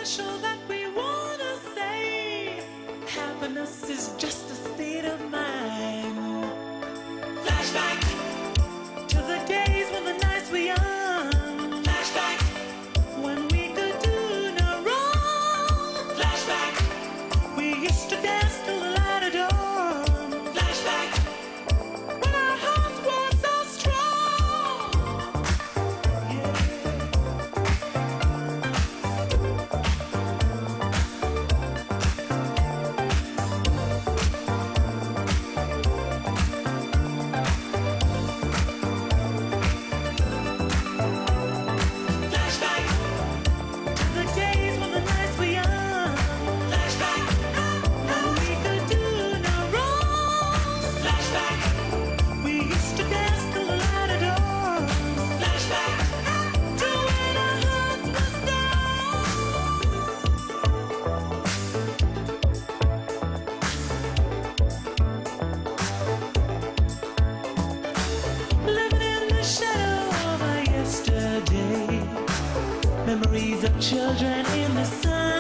special that we wanna say. Happiness is just a state of mind. Flashback to the days when the nights were young. Flashback when we could do no wrong. Flashback we used to dance till the light of dawn. Flashback when our hearts were so strong. Yeah. Memories of children in the sun.